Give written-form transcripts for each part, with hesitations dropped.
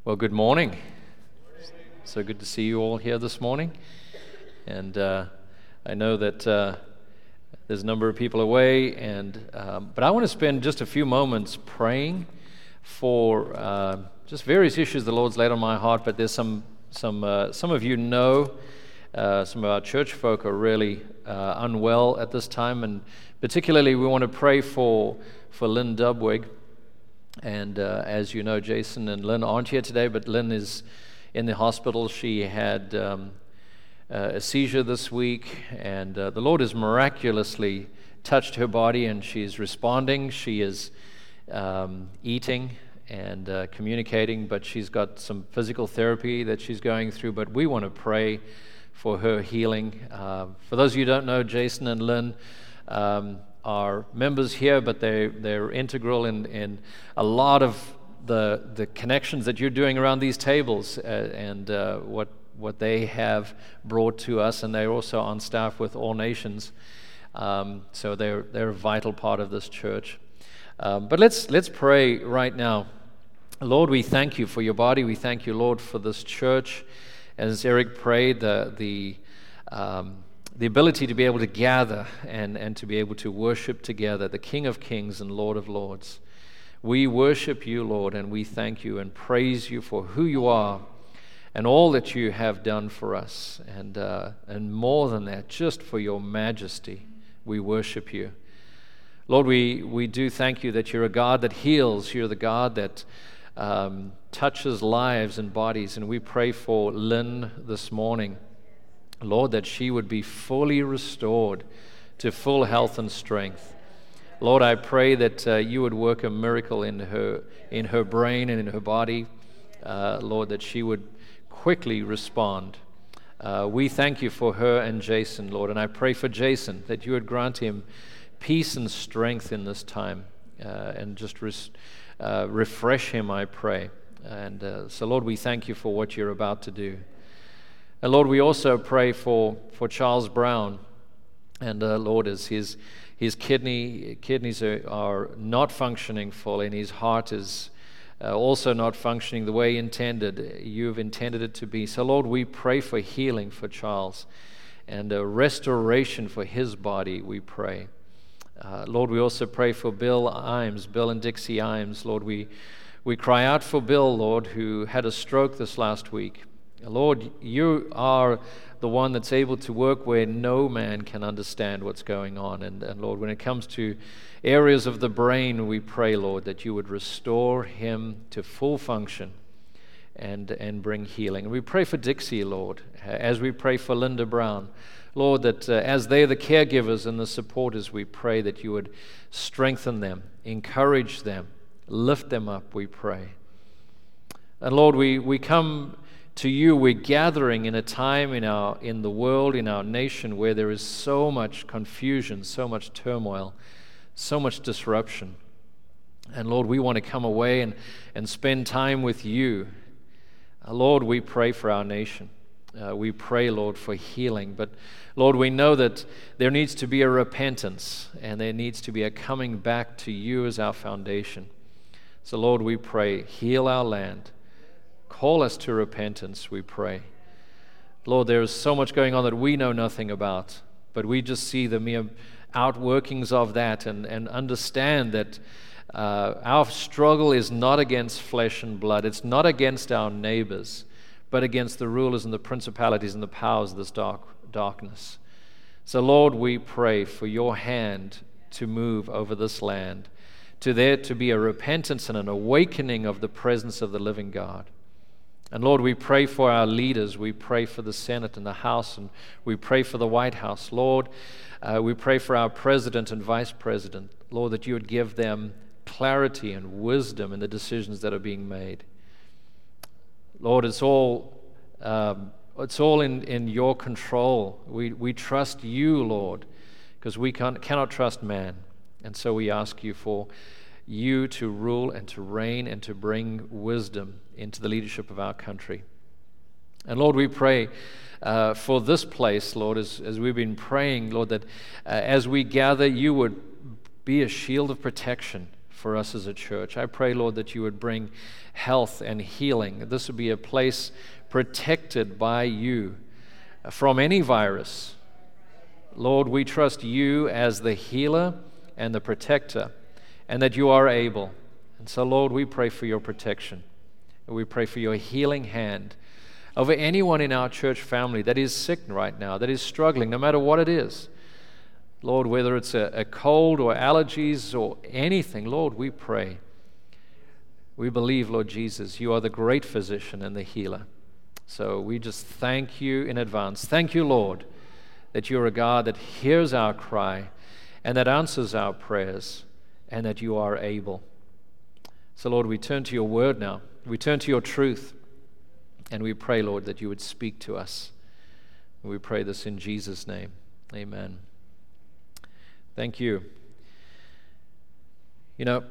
Well, good morning. So good to see you all here this morning. And I know that there's a number of people away, but I want to spend just a few moments praying for just various issues the Lord's laid on my heart. But there's some of you know, some of our church folk are really unwell at this time, and particularly we want to pray for Lynn Dubwig. And as you know, Jason and Lynn aren't here today, but Lynn is in the hospital. She had a seizure this week, and the Lord has miraculously touched her body, and she's responding. She is eating and communicating, but she's got some physical therapy that she's going through. But we want to pray for her healing. For those of you who don't know, Jason and Lynn are members here, but they're integral in a lot of the connections that you're doing around these tables and what they have brought to us, and they're also on staff with All Nations, so they're a vital part of this church. But let's pray right now. Lord, we thank you for your body. We thank you, Lord, for this church. As Eric prayed, the ability to be able to gather and to be able to worship together, the King of Kings and Lord of Lords. We worship you, Lord, and we thank you and praise you for who you are and all that you have done for us. And more than that, just for your majesty, we worship you. Lord, we do thank you that you're a God that heals. You're the God that touches lives and bodies. And we pray for Lynn this morning, Lord, that she would be fully restored to full health and strength. Lord, I pray that you would work a miracle in her brain and in her body, Lord, that she would quickly respond. We thank you for her and Jason, Lord, and I pray for Jason that you would grant him peace and strength in this time, and just refresh him, I pray. And so, Lord, we thank you for what you're about to do. And Lord, we also pray for Charles Brown, and Lord, as his kidneys are not functioning fully, and his heart is also not functioning the way you've intended it to be. So Lord, we pray for healing for Charles and a restoration for his body, we pray. Lord, we also pray for Bill and Dixie Imes. Lord, we cry out for Bill, Lord, who had a stroke this last week. Lord, you are the one that's able to work where no man can understand what's going on. And Lord, when it comes to areas of the brain, we pray, Lord, that you would restore him to full function and bring healing. And we pray for Dixie, Lord, as we pray for Linda Brown. Lord, that as they're the caregivers and the supporters, we pray that you would strengthen them, encourage them, lift them up, we pray. And Lord, we come to you. We're gathering in a time in the world, in our nation, where there is so much confusion, so much turmoil, so much disruption. And Lord, we want to come away and spend time with you. Lord, we pray for our nation. We pray, Lord, for healing. But Lord, we know that there needs to be a repentance, and there needs to be a coming back to you as our foundation. So Lord, we pray, heal our land. Call us to repentance, we pray. Lord, there is so much going on that we know nothing about, but we just see the mere outworkings of that and understand that our struggle is not against flesh and blood. It's not against our neighbors, but against the rulers and the principalities and the powers of this darkness. So, Lord, we pray for your hand to move over this land, to there to be a repentance and an awakening of the presence of the living God. And Lord, we pray for our leaders. We pray for the Senate and the House, and we pray for the White House. Lord, we pray for our president and vice president. Lord, that you would give them clarity and wisdom in the decisions that are being made. Lord, it's all in your control. We trust you, Lord, because we cannot trust man. And so we ask you for you to rule and to reign and to bring wisdom into the leadership of our country. And Lord, we pray for this place, Lord, as we've been praying, Lord, that as we gather, you would be a shield of protection for us as a church. I pray, Lord, that you would bring health and healing. This would be a place protected by you from any virus. Lord, we trust you as the healer and the protector, and that you are able. And so, Lord, we pray for your protection. And we pray for your healing hand over anyone in our church family that is sick right now, that is struggling, no matter what it is. Lord, whether it's a cold or allergies or anything, Lord, we pray. We believe, Lord Jesus, you are the great physician and the healer. So we just thank you in advance. Thank you, Lord, that you're a God that hears our cry and that answers our prayers, and that you are able. So, Lord, we turn to your word now. We turn to your truth, and we pray, Lord, that you would speak to us. We pray this in Jesus' name. Amen. Thank you. You know,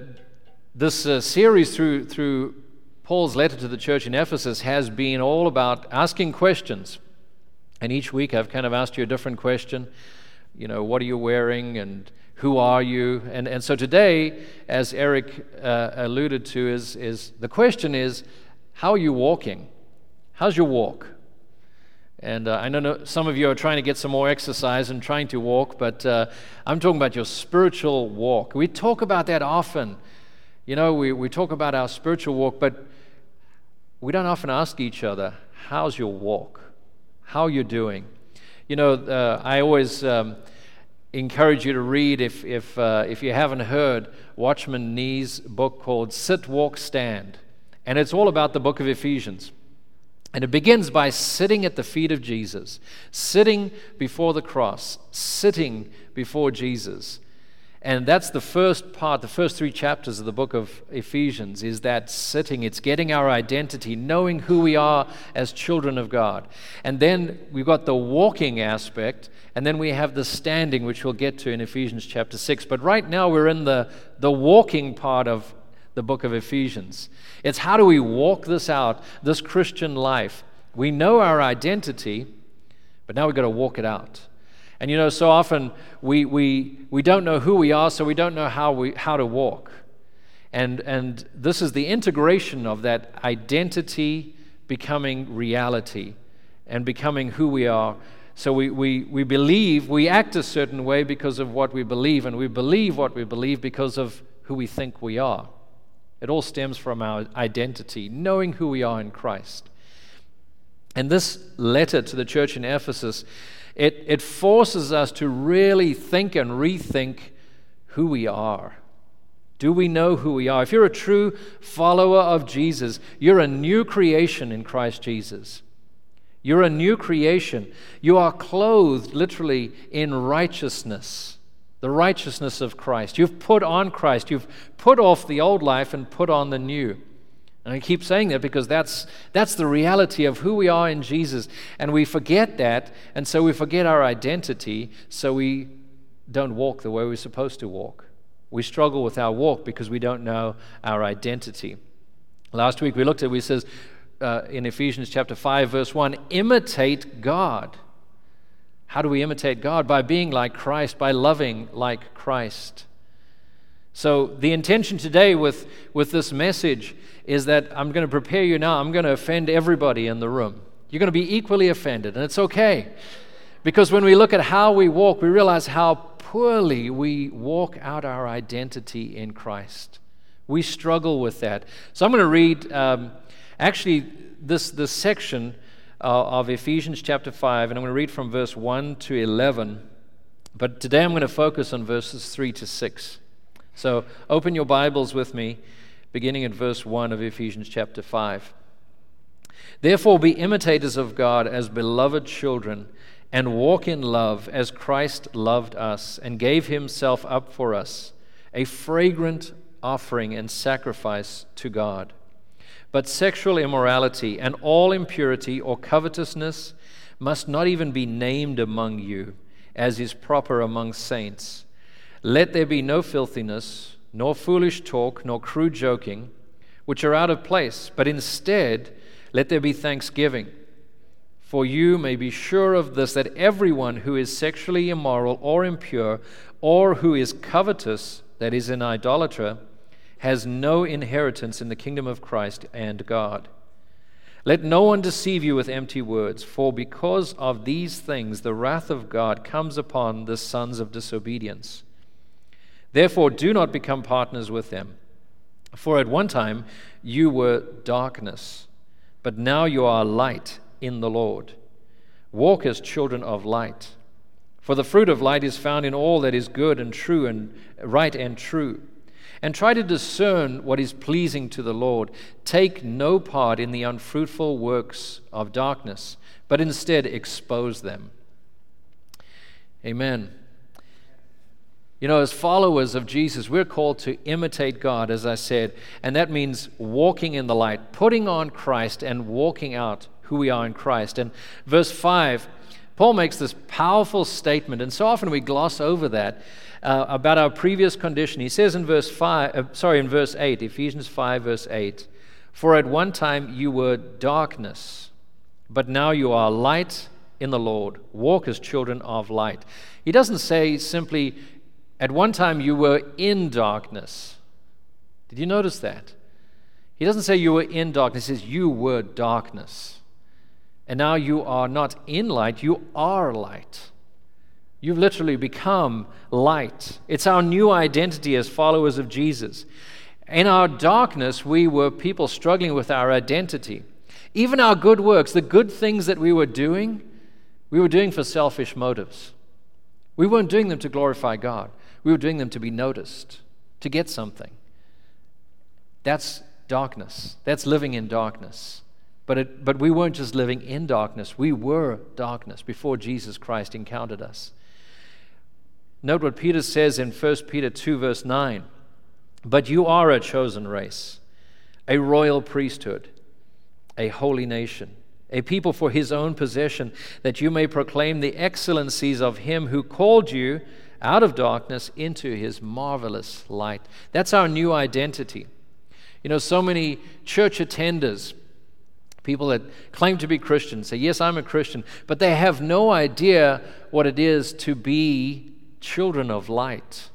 this series through Paul's letter to the church in Ephesus has been all about asking questions. And each week I've kind of asked you a different question. You know, what are you wearing and who are you? And so today, as Eric alluded to, is the question is, how are you walking? How's your walk? And I know some of you are trying to get some more exercise and trying to walk, but I'm talking about your spiritual walk. We talk about that often. You know, we talk about our spiritual walk, but we don't often ask each other, how's your walk? How you're doing? You know, I always encourage you to read, if you haven't heard, Watchman Nee's book called Sit, Walk, Stand. And it's all about the book of Ephesians. And it begins by sitting at the feet of Jesus, sitting before the cross, sitting before Jesus. And that's the first part, the first 3 chapters of the book of Ephesians, is that sitting. It's getting our identity, knowing who we are as children of God. And then we've got the walking aspect, and then we have the standing, which we'll get to in Ephesians chapter 6. But right now we're in the walking part of the book of Ephesians. It's how do we walk this out, this Christian life? We know our identity, but now we've got to walk it out. And you know, so often we don't know who we are, so we don't know how to walk. And this is the integration of that identity becoming reality and becoming who we are. So we believe, we act a certain way because of what we believe, and we believe what we believe because of who we think we are. It all stems from our identity, knowing who we are in Christ. And this letter to the church in Ephesus, it forces us to really think and rethink who we are. Do we know who we are? If you're a true follower of Jesus, you're a new creation in Christ Jesus. You're a new creation. You are clothed literally in righteousness, the righteousness of Christ. You've put on Christ. You've put off the old life and put on the new. And I keep saying that because that's the reality of who we are in Jesus. And we forget that, and so we forget our identity, so we don't walk the way we're supposed to walk. We struggle with our walk because we don't know our identity. Last week we says in Ephesians chapter 5, verse 1, imitate God. How do we imitate God? By being like Christ, by loving like Christ. So the intention today with this message is that I'm going to prepare you now. I'm going to offend everybody in the room. You're going to be equally offended, and it's okay. Because when we look at how we walk, we realize how poorly we walk out our identity in Christ. We struggle with that. So I'm going to read this section of Ephesians chapter 5, and I'm going to read from verse 1 to 11. But today I'm going to focus on verses 3 to 6. So open your Bibles with me, beginning at verse 1 of Ephesians chapter 5. Therefore be imitators of God as beloved children, and walk in love as Christ loved us and gave himself up for us, a fragrant offering and sacrifice to God. But sexual immorality and all impurity or covetousness must not even be named among you, as is proper among saints. Let there be no filthiness, nor foolish talk, nor crude joking, which are out of place, but instead let there be thanksgiving. For you may be sure of this, that everyone who is sexually immoral or impure, or who is covetous, that is an idolater, has no inheritance in the kingdom of Christ and God. Let no one deceive you with empty words, for because of these things the wrath of God comes upon the sons of disobedience. Therefore do not become partners with them. For at one time you were darkness, but now you are light in the Lord. Walk as children of light. For the fruit of light is found in all that is good and true and right and true. And try to discern what is pleasing to the Lord. Take no part in the unfruitful works of darkness, but instead expose them. Amen. You know, as followers of Jesus, we're called to imitate God, as I said, and that means walking in the light, putting on Christ and walking out who we are in Christ. And verse 5, Paul makes this powerful statement, and so often we gloss over that, about our previous condition. He says in verse 8, Ephesians 5, verse 8, for at one time you were darkness, but now you are light in the Lord. Walk as children of light. He doesn't say simply, at one time you were in darkness. Did you notice that? He doesn't say you were in darkness. He says you were darkness. And now you are not in light, you are light. You've literally become light. It's our new identity as followers of Jesus. In our darkness, we were people struggling with our identity. Even our good works, the good things that we were doing for selfish motives. We weren't doing them to glorify God. We were doing them to be noticed, to get something. That's darkness. That's living in darkness. But we weren't just living in darkness. We were darkness before Jesus Christ encountered us. Note what Peter says in 1 Peter 2, verse 9. But you are a chosen race, a royal priesthood, a holy nation, a people for his own possession, that you may proclaim the excellencies of him who called you out of darkness into his marvelous light. That's our new identity. You know, so many church attenders, people that claim to be Christians, say, yes, I'm a Christian, but they have no idea what it is to be children of light.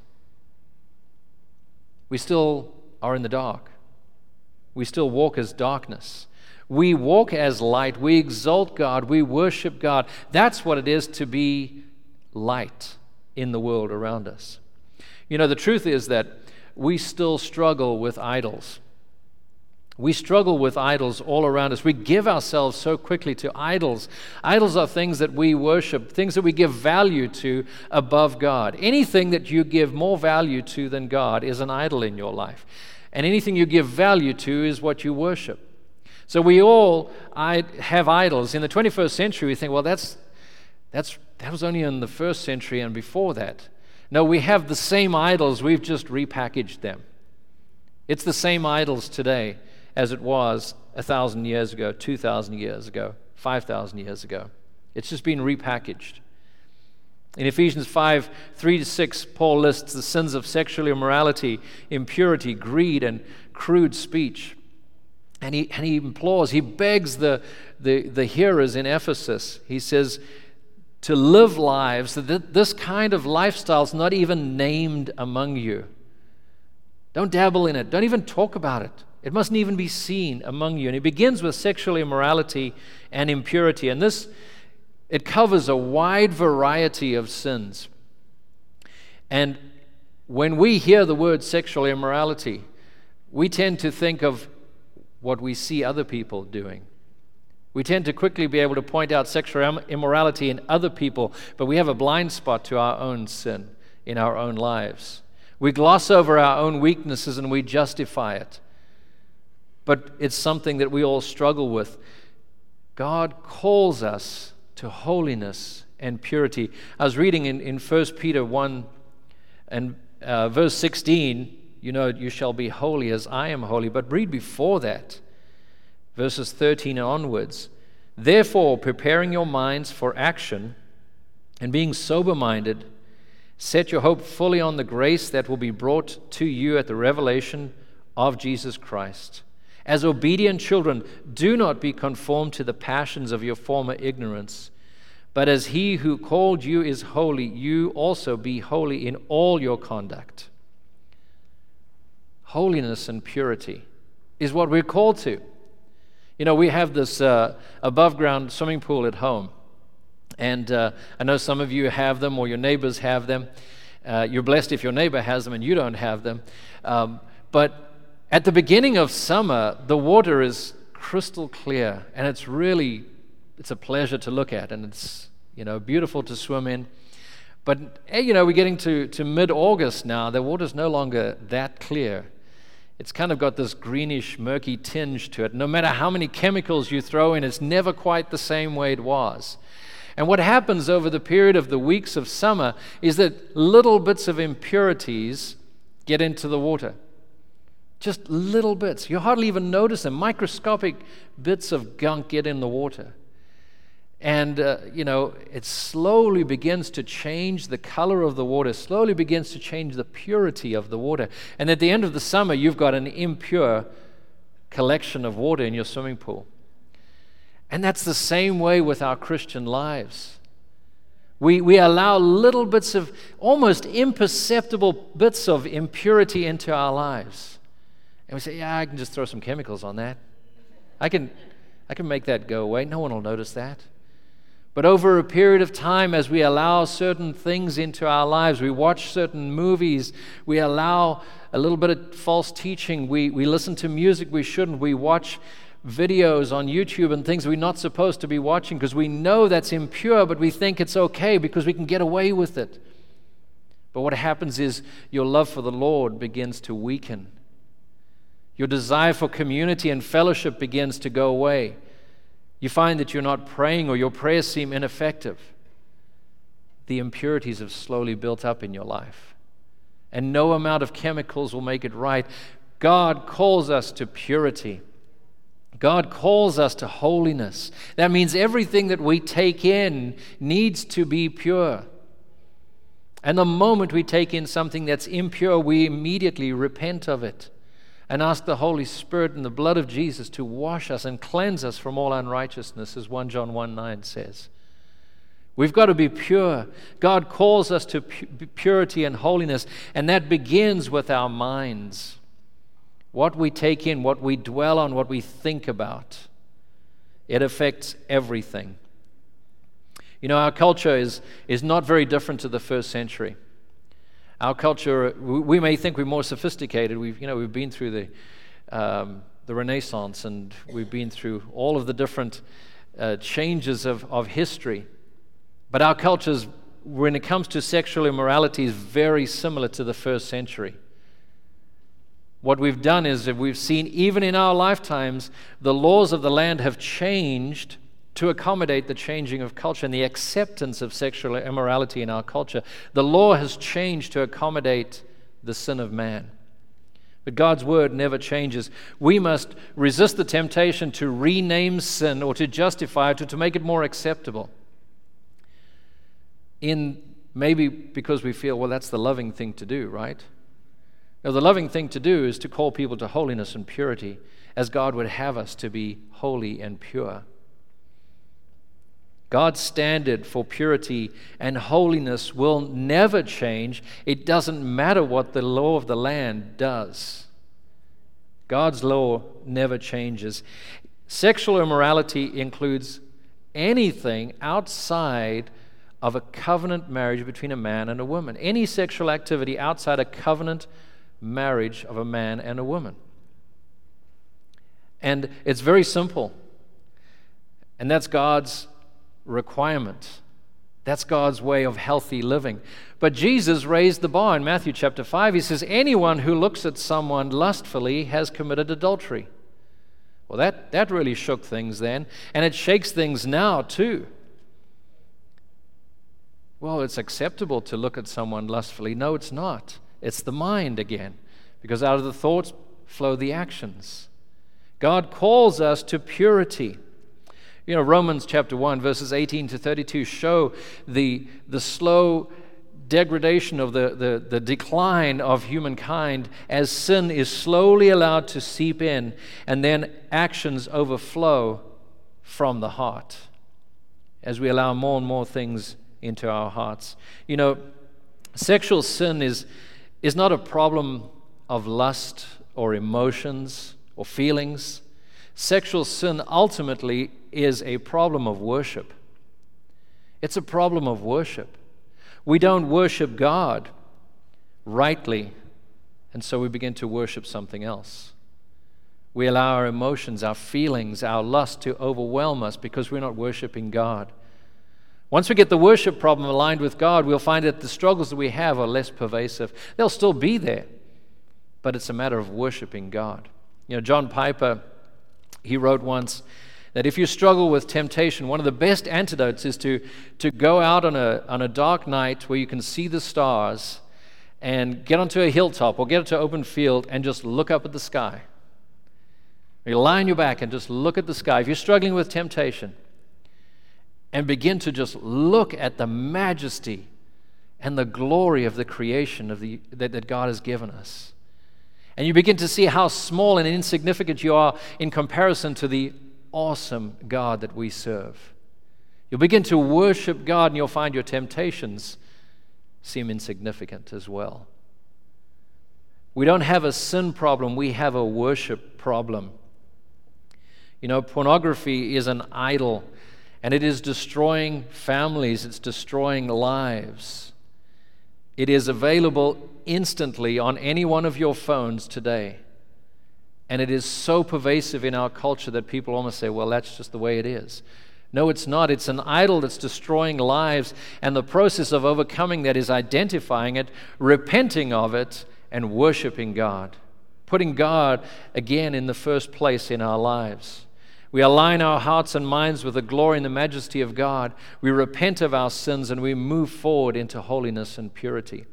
We still are in the dark. We still walk as darkness. We walk as light. We exalt God. We worship God. That's what it is to be light in the world around us. You know, the truth is that we still struggle with idols. We struggle with idols all around us. We give ourselves so quickly to idols. Idols are things that we worship, things that we give value to above God. Anything that you give more value to than God is an idol in your life. And anything you give value to is what you worship. So we all have idols. In the 21st century, we think, well, that was only in the first century and before that. No, we have the same idols. We've just repackaged them. It's the same idols today as it was 1,000 years ago, 2,000 years ago, 5,000 years ago. It's just been repackaged. In Ephesians 5, 3-6, Paul lists the sins of sexual immorality, impurity, greed, and crude speech. And he implores, he begs the hearers in Ephesus, he says, to live lives that this kind of lifestyle is not even named among you. Don't dabble in it. Don't even talk about it. It mustn't even be seen among you. And it begins with sexual immorality and impurity. And it covers a wide variety of sins. And when we hear the word sexual immorality, we tend to think of what we see other people doing. We tend to quickly be able to point out sexual immorality in other people, but we have a blind spot to our own sin in our own lives. We gloss over our own weaknesses and we justify it. But it's something that we all struggle with. God calls us to holiness and purity. I was reading in 1 Peter 1 and verse 16, you shall be holy as I am holy. But read before that, verses 13 and onwards. Therefore, preparing your minds for action and being sober-minded, set your hope fully on the grace that will be brought to you at the revelation of Jesus Christ. As obedient children, do not be conformed to the passions of your former ignorance, but as he who called you is holy, you also be holy in all your conduct. holiness and purity is what we're called to. You know, we have this above-ground swimming pool at home. And I know some of you have them or your neighbors have them. You're blessed if your neighbor has them and you don't have them. But at the beginning of summer, the water is crystal clear, and it's a pleasure to look at, and it's, beautiful to swim in. But, we're getting to mid-August now. The water's no longer that clear. It's kind of got this greenish, murky tinge to it. No matter how many chemicals you throw in, it's never quite the same way it was. And what happens over the period of the weeks of summer is that little bits of impurities get into the water. Just little bits. You hardly even notice them. Microscopic bits of gunk get in the water. And, it slowly begins to change the color of the water, slowly begins to change the purity of the water. And at the end of the summer, you've got an impure collection of water in your swimming pool. And that's the same way with our Christian lives. We allow little bits of, almost imperceptible bits of impurity into our lives. And we say, yeah, I can just throw some chemicals on that. I can make that go away. No one will notice that. But over a period of time, as we allow certain things into our lives, we watch certain movies, we allow a little bit of false teaching, we listen to music we shouldn't, we watch videos on YouTube and things we're not supposed to be watching because we know that's impure, but we think it's okay because we can get away with it. But what happens is your love for the Lord begins to weaken. Your desire for community and fellowship begins to go away. You find that you're not praying or your prayers seem ineffective. The impurities have slowly built up in your life. And no amount of chemicals will make it right. God calls us to purity. God calls us to holiness. That means everything that we take in needs to be pure. And the moment we take in something that's impure, we immediately repent of it and ask the Holy Spirit and the blood of Jesus to wash us and cleanse us from all unrighteousness, as 1 John 1:9 says. We've got to be pure. God calls us to purity and holiness, and that begins with our minds. What we take in, what we dwell on, what we think about, it affects everything. Our culture is not very different to the first century. Our culture, we may think we're more sophisticated. We've been through the Renaissance, and we've been through all of the different changes of history. But our cultures, when it comes to sexual immorality, is very similar to the first century. What we've done is that we've seen, even in our lifetimes, the laws of the land have changed to accommodate the changing of culture and the acceptance of sexual immorality in our culture. The law has changed to accommodate the sin of man. But God's word never changes. We must resist the temptation to rename sin or to justify it or to make it more acceptable. Maybe because we feel, well, that's the loving thing to do, right? Now, the loving thing to do is to call people to holiness and purity as God would have us to be holy and pure. God's standard for purity and holiness will never change. It doesn't matter what the law of the land does. God's law never changes. Sexual immorality includes anything outside of a covenant marriage between a man and a woman. Any sexual activity outside a covenant marriage of a man and a woman. And it's very simple. And that's God's requirement. That's God's way of healthy living. But Jesus raised the bar in Matthew chapter 5. He says, anyone who looks at someone lustfully has committed adultery. Well, that really shook things then, and it shakes things now too. Well, it's acceptable to look at someone lustfully. No, it's not. It's the mind again, because out of the thoughts flow the actions. God calls us to purity. Romans chapter 1, verses 18 to 32 show the slow degradation of the decline of humankind as sin is slowly allowed to seep in, and then actions overflow from the heart as we allow more and more things into our hearts. Sexual sin is not a problem of lust or emotions or feelings. Sexual sin ultimately is a problem of worship. It's a problem of worship. We don't worship God rightly, and so we begin to worship something else. We allow our emotions, our feelings, our lust to overwhelm us because we're not worshiping God. Once we get the worship problem aligned with God, we'll find that the struggles that we have are less pervasive. They'll still be there, but it's a matter of worshiping God. You know, John Piper, he wrote once that if you struggle with temptation, one of the best antidotes is to go out on a dark night where you can see the stars and get onto a hilltop or get onto an open field and just look up at the sky. You lie on your back and just look at the sky. If you're struggling with temptation, and begin to just look at the majesty and the glory of the creation that God has given us. And you begin to see how small and insignificant you are in comparison to the awesome God that we serve. You'll begin to worship God, and you'll find your temptations seem insignificant as well. We don't have a sin problem, we have a worship problem. You know, pornography is an idol, and it is destroying families, it's destroying lives. It is available instantly on any one of your phones today. And it is so pervasive in our culture that people almost say, well, that's just the way it is. No, it's not. It's an idol that's destroying lives, and the process of overcoming that is identifying it, repenting of it, and worshiping God. Putting God again in the first place in our lives. We align our hearts and minds with the glory and the majesty of God. We repent of our sins and we move forward into holiness and purity.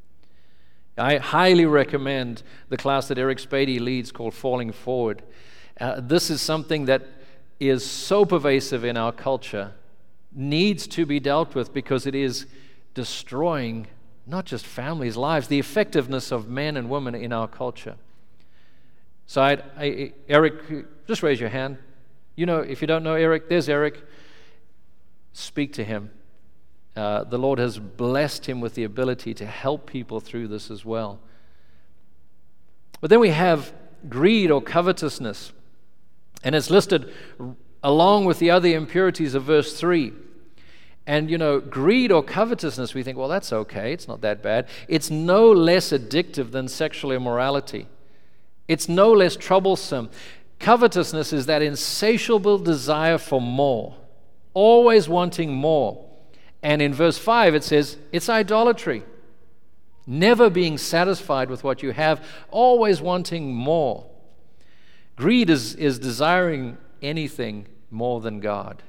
I highly recommend the class that Eric Spady leads called Falling Forward. This is something that is so pervasive in our culture, needs to be dealt with because it is destroying not just families' lives, the effectiveness of men and women in our culture. So Eric, just raise your hand. You know, if you don't know Eric, there's Eric. Speak to him. The Lord has blessed him with the ability to help people through this as well. But then we have greed or covetousness. And it's listed along with the other impurities of verse 3. And, you know, greed or covetousness, we think, well, that's okay. It's not that bad. It's no less addictive than sexual immorality. It's no less troublesome. Covetousness is that insatiable desire for more, always wanting more. And in verse 5 it says, it's idolatry. Never being satisfied with what you have, always wanting more. Greed is desiring anything more than God.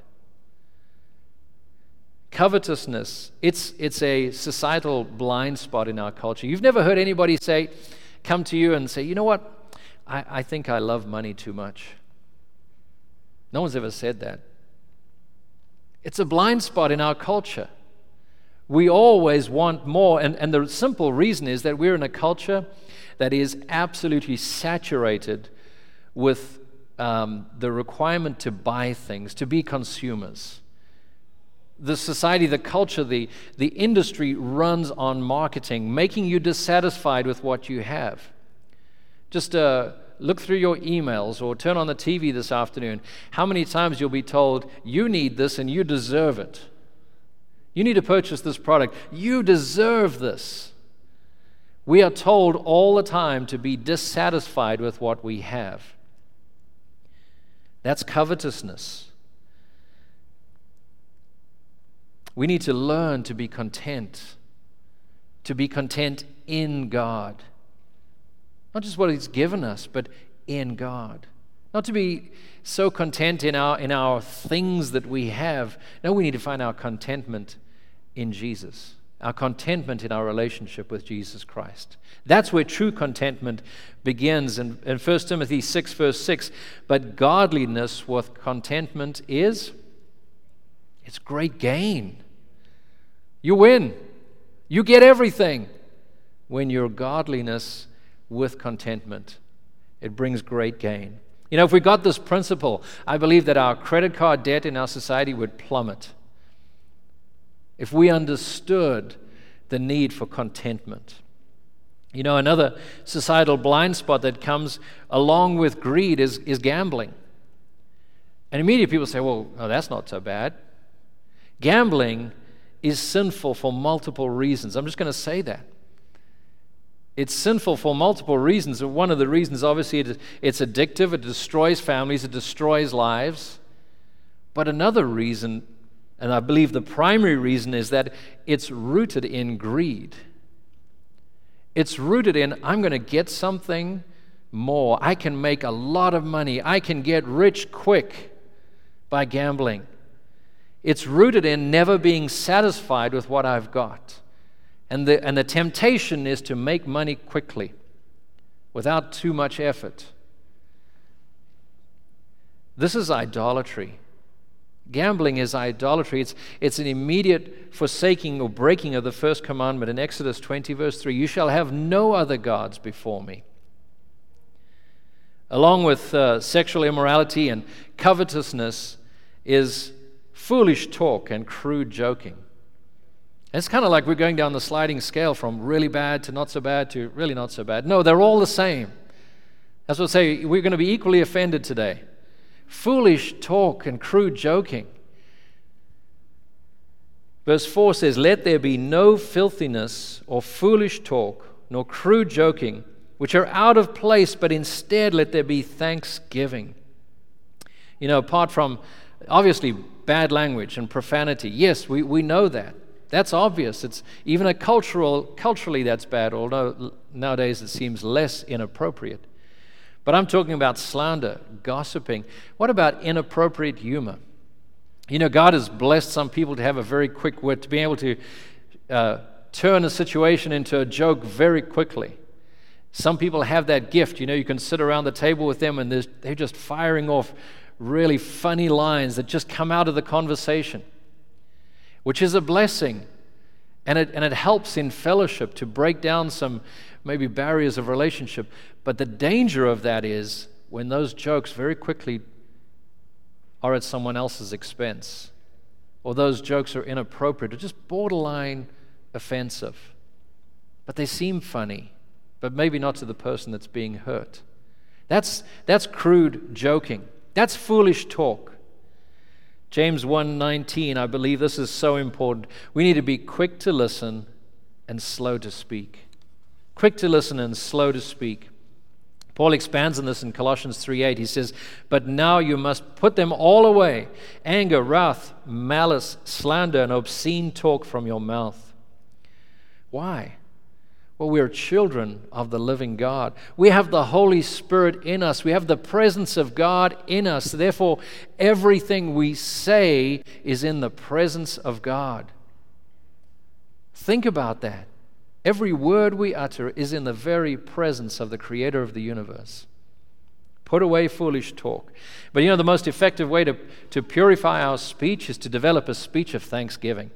Covetousness, it's a societal blind spot in our culture. You've never heard anybody come to you and say, you know what? I think I love money too much. No one's ever said that. It's a blind spot in our culture. We always want more, and the simple reason is that we're in a culture that is absolutely saturated with the requirement to buy things, to be consumers. The society, the culture, the industry runs on marketing, making you dissatisfied with what you have. Just look through your emails or turn on the TV this afternoon. How many times you'll be told, you need this and you deserve it. You need to purchase this product. You deserve this. We are told all the time to be dissatisfied with what we have. That's covetousness. We need to learn to be content in God. Not just what He's given us, but in God. Not to be so content in our things that we have. No, we need to find our contentment in Jesus. Our contentment in our relationship with Jesus Christ. That's where true contentment begins. In 1 Timothy 6, verse 6, but godliness with contentment it's great gain. You win. You get everything when your godliness with contentment. It brings great gain. You know, if we got this principle, I believe that our credit card debt in our society would plummet. If we understood the need for contentment. You know, another societal blind spot that comes along with greed is gambling. And immediately people say, well, no, that's not so bad. Gambling is sinful for multiple reasons. I'm just going to say that. It's sinful for multiple reasons. And one of the reasons, obviously, it's addictive. It destroys families. It destroys lives. But another reason, and I believe the primary reason, is that it's rooted in greed. It's rooted in, I'm going to get something more. I can make a lot of money. I can get rich quick by gambling. It's rooted in never being satisfied with what I've got. And the temptation is to make money quickly without too much effort. This is idolatry. Gambling is idolatry. It's an immediate forsaking or breaking of the first commandment in Exodus 20, verse 3. You shall have no other gods before me. Along with sexual immorality and covetousness is foolish talk and crude joking. It's kind of like we're going down the sliding scale from really bad to not so bad to really not so bad. No, they're all the same. That's what I say, we're going to be equally offended today. Foolish talk and crude joking. Verse 4 says, let there be no filthiness or foolish talk, nor crude joking, which are out of place, but instead let there be thanksgiving. You know, apart from, obviously, bad language and profanity. Yes, we know that. That's obvious. It's even culturally that's bad, although nowadays it seems less inappropriate. But I'm talking about slander, gossiping. What about inappropriate humor? You know, God has blessed some people to have a very quick wit, to be able to turn a situation into a joke very quickly. Some people have that gift. You know, you can sit around the table with them and they're just firing off really funny lines that just come out of the conversation, which is a blessing. And it helps in fellowship to break down some maybe barriers of relationship. But the danger of that is when those jokes very quickly are at someone else's expense, or those jokes are inappropriate or just borderline offensive. But they seem funny, but maybe not to the person that's being hurt. That's crude joking. That's foolish talk. James 1:19, I believe this is so important. We need to be quick to listen and slow to speak. Quick to listen and slow to speak. Paul expands on this in Colossians 3:8. He says, but now you must put them all away, anger, wrath, malice, slander, and obscene talk from your mouth. Why? Well, we are children of the living God. We have the Holy Spirit in us. We have the presence of God in us. Therefore, everything we say is in the presence of God. Think about that. Every word we utter is in the very presence of the Creator of the universe. Put away foolish talk. But you know, the most effective way to purify our speech is to develop a speech of thanksgiving.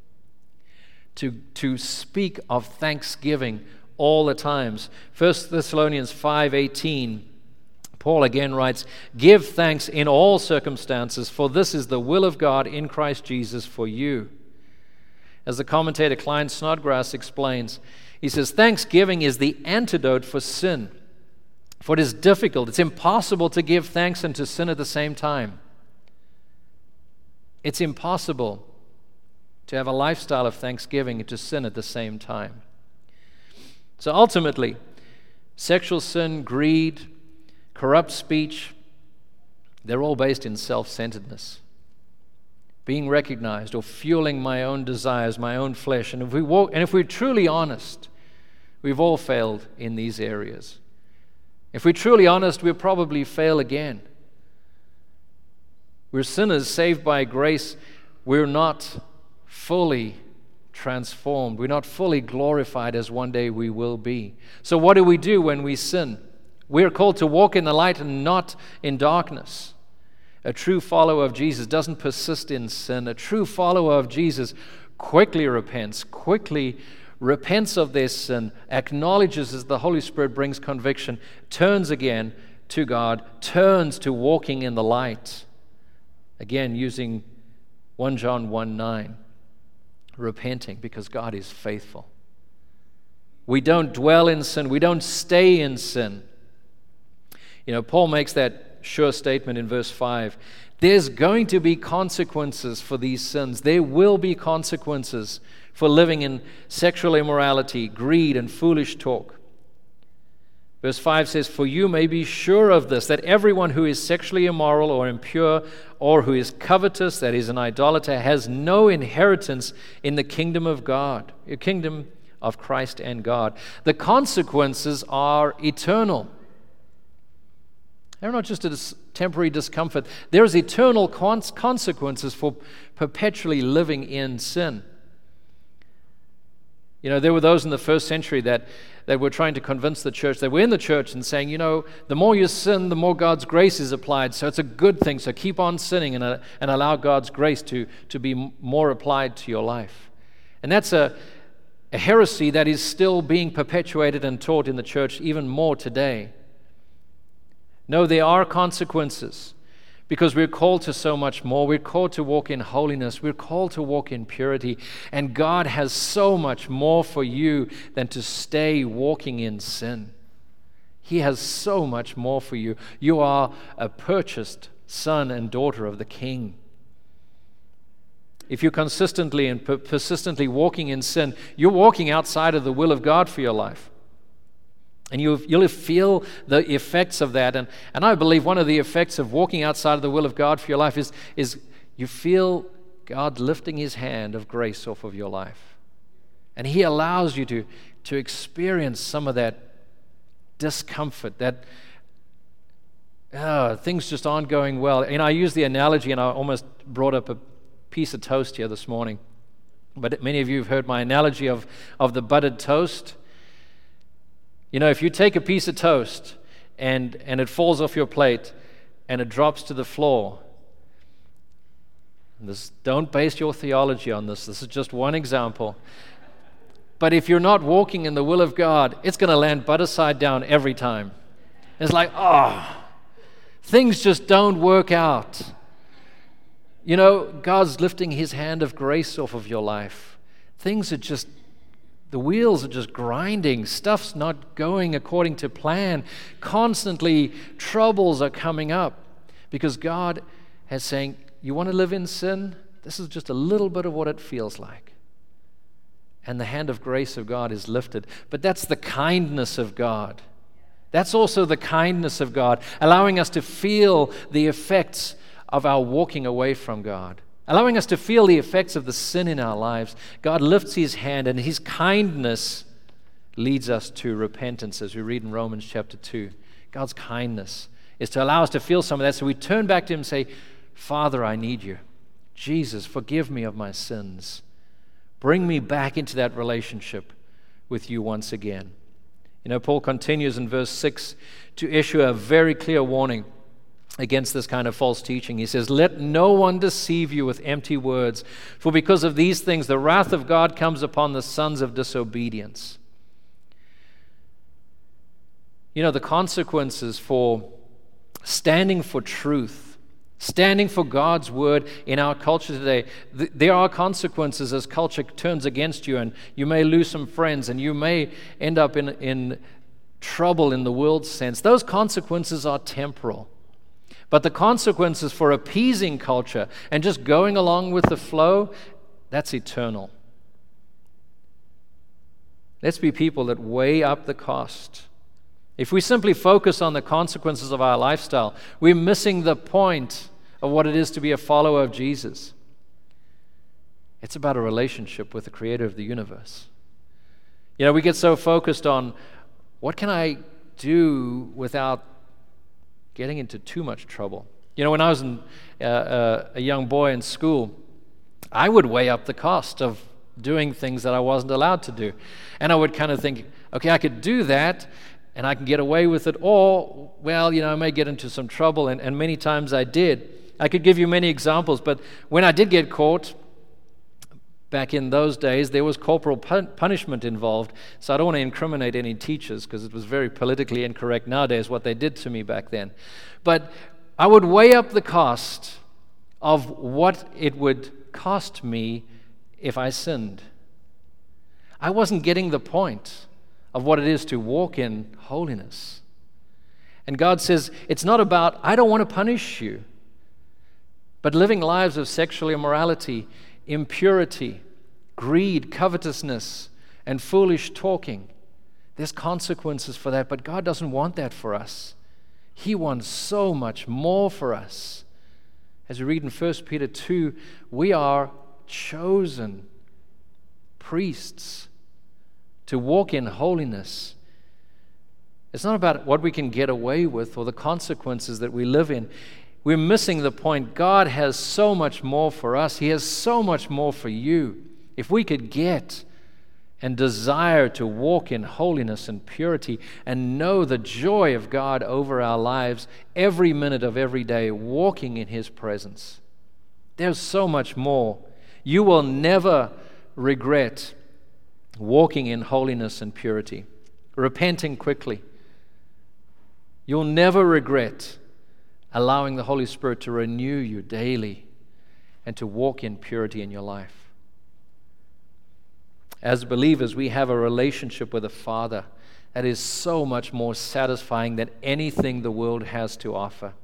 To speak of thanksgiving all the times. 1 Thessalonians 5:18, Paul again writes, give thanks in all circumstances, for this is the will of God in Christ Jesus for you. As the commentator Klein Snodgrass explains, he says, thanksgiving is the antidote for sin. For it is difficult, it's impossible to give thanks and to sin at the same time. It's impossible to have a lifestyle of thanksgiving and to sin at the same time. So ultimately, sexual sin, greed, corrupt speech, they're all based in self-centeredness. Being recognized or fueling my own desires, my own flesh. And if we're truly honest, we've all failed in these areas. If we're truly honest, we'll probably fail again. We're sinners saved by grace. We're not fully transformed. We're not fully glorified as one day we will be. So what do we do when we sin? We're called to walk in the light and not in darkness. A true follower of Jesus doesn't persist in sin. A true follower of Jesus quickly repents of their sin, acknowledges as the Holy Spirit brings conviction, turns again to God, turns to walking in the light. Again, using 1 John 1:9. Repenting because God is faithful. We don't dwell in sin. We don't stay in sin. Paul makes that sure statement in verse 5. There's going to be consequences for these sins. There will be consequences for living in sexual immorality, greed, and foolish talk. Verse 5 says, "For you may be sure of this, that everyone who is sexually immoral or impure or who is covetous, that is an idolater, has no inheritance in the kingdom of God," the kingdom of Christ and God. The consequences are eternal. They're not just a temporary discomfort. There's eternal consequences for perpetually living in sin. There were those in the first century that were trying to convince the church. They were in the church and saying, the more you sin, the more God's grace is applied. So it's a good thing. So keep on sinning and allow God's grace to be more applied to your life. And that's a heresy that is still being perpetuated and taught in the church even more today. No, there are consequences because we're called to so much more. We're called to walk in holiness. We're called to walk in purity. And God has so much more for you than to stay walking in sin. He has so much more for you. You are a purchased son and daughter of the King. If you're consistently and persistently walking in sin, you're walking outside of the will of God for your life. And you'll feel the effects of that. And I believe one of the effects of walking outside of the will of God for your life is you feel God lifting His hand of grace off of your life. And He allows you to experience some of that discomfort, that things just aren't going well. I use the analogy, and I almost brought up a piece of toast here this morning. But many of you have heard my analogy of the buttered toast. If you take a piece of toast and it falls off your plate and it drops to the floor, don't base your theology on this. This is just one example. But if you're not walking in the will of God, it's going to land butter side down every time. It's like, things just don't work out. God's lifting His hand of grace off of your life. The wheels are just grinding. Stuff's not going according to plan. Constantly, troubles are coming up because God is saying, you want to live in sin? This is just a little bit of what it feels like. And the hand of grace of God is lifted. But that's the kindness of God. That's also the kindness of God, allowing us to feel the effects of our walking away from God. Allowing us to feel the effects of the sin in our lives. God lifts His hand, and His kindness leads us to repentance, as we read in Romans chapter 2. God's kindness is to allow us to feel some of that, so we turn back to Him and say, Father, I need you. Jesus, forgive me of my sins. Bring me back into that relationship with you once again. Paul continues in verse 6 to issue a very clear warning against this kind of false teaching. He says, "Let no one deceive you with empty words, for because of these things the wrath of God comes upon the sons of disobedience." The consequences for standing for truth, standing for God's word in our culture today, there are consequences as culture turns against you, and you may lose some friends, and you may end up in trouble in the world's sense. Those consequences are temporal. But the consequences for appeasing culture and just going along with the flow, that's eternal. Let's be people that weigh up the cost. If we simply focus on the consequences of our lifestyle, we're missing the point of what it is to be a follower of Jesus. It's about a relationship with the Creator of the universe. We get so focused on what can I do without getting into too much trouble. When I was a young boy in school, I would weigh up the cost of doing things that I wasn't allowed to do. And I would kind of think, okay, I could do that, and I can get away with it, or, I may get into some trouble, and many times I did. I could give you many examples, but when I did get caught, back in those days, there was corporal punishment involved, so I don't want to incriminate any teachers because it was very politically incorrect nowadays what they did to me back then. But I would weigh up the cost of what it would cost me if I sinned. I wasn't getting the point of what it is to walk in holiness. And God says, it's not about, I don't want to punish you, but living lives of sexual immorality, impurity, greed, covetousness, and foolish talking. There's consequences for that, but God doesn't want that for us. He wants so much more for us. As we read in 1 Peter 2, we are chosen priests to walk in holiness. It's not about what we can get away with or the consequences that we live in. We're missing the point. God has so much more for us. He has so much more for you. If we could get and desire to walk in holiness and purity and know the joy of God over our lives every minute of every day, walking in His presence, there's so much more. You will never regret walking in holiness and purity, repenting quickly. You'll never regret allowing the Holy Spirit to renew you daily and to walk in purity in your life. As believers, we have a relationship with a Father that is so much more satisfying than anything the world has to offer.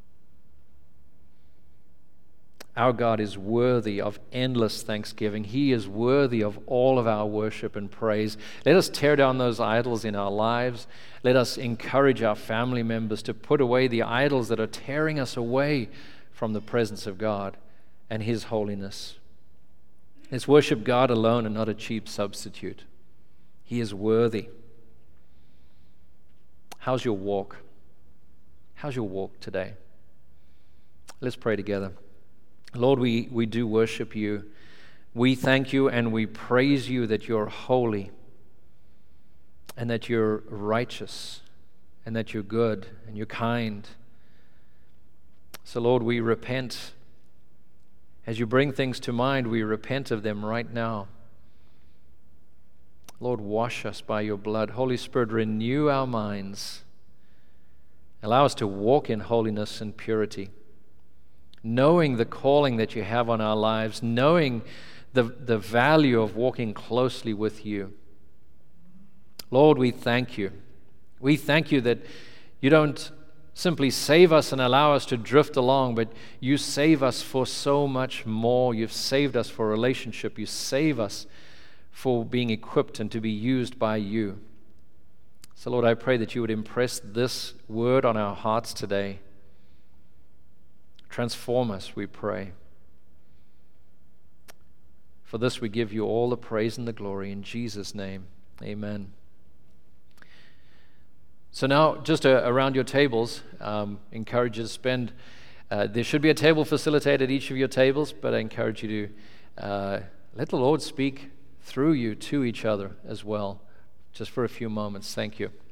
Our God is worthy of endless thanksgiving. He is worthy of all of our worship and praise. Let us tear down those idols in our lives. Let us encourage our family members to put away the idols that are tearing us away from the presence of God and His holiness. Let's worship God alone and not a cheap substitute. He is worthy. How's your walk? How's your walk today? Let's pray together. Lord, we do worship You. We thank You and we praise You that You're holy and that You're righteous and that You're good and You're kind. So, Lord, we repent. As You bring things to mind, we repent of them right now. Lord, wash us by Your blood. Holy Spirit, renew our minds. Allow us to walk in holiness and purity, knowing the calling that You have on our lives, knowing the value of walking closely with You. Lord, we thank You. We thank You that You don't simply save us and allow us to drift along, but You save us for so much more. You've saved us for relationship. You save us for being equipped and to be used by You. So, Lord, I pray that You would impress this word on our hearts today. Transform us, we pray. For this we give You all the praise and the glory in Jesus' name. Amen. So now, just around your tables, encourage you to spend, there should be a table facilitated at each of your tables, but I encourage you to let the Lord speak through you to each other as well, just for a few moments. Thank you.